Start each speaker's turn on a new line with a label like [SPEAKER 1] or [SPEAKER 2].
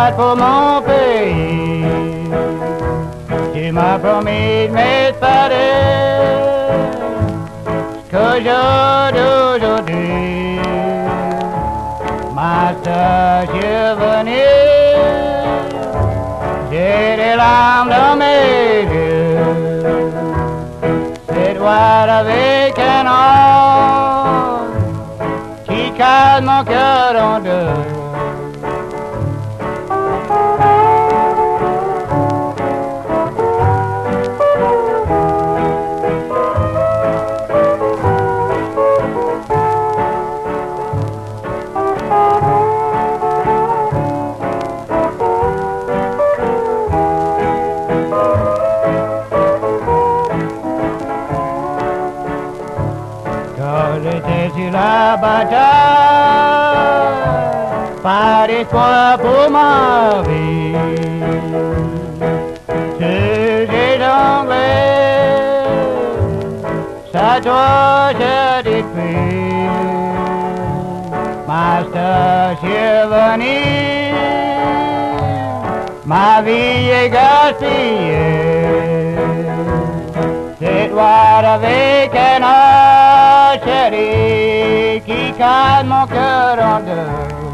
[SPEAKER 1] battre pour mon pays. Tu m'as promis de m'espérer qu'aujourd'hui, ma soeur, je suis venu. J'ai des larmes dans mes yeux. C'est toi avec un ange qui calme mon cœur en deux. Quand j'étais sur la bataille, pas d'espoir pour ma vie. J'ai anglais, ça doit se détruire. Ma sœur, je suis venu, ma vie est gaspillée. C'est toi avec un chérie qui calme mon cœur en deux.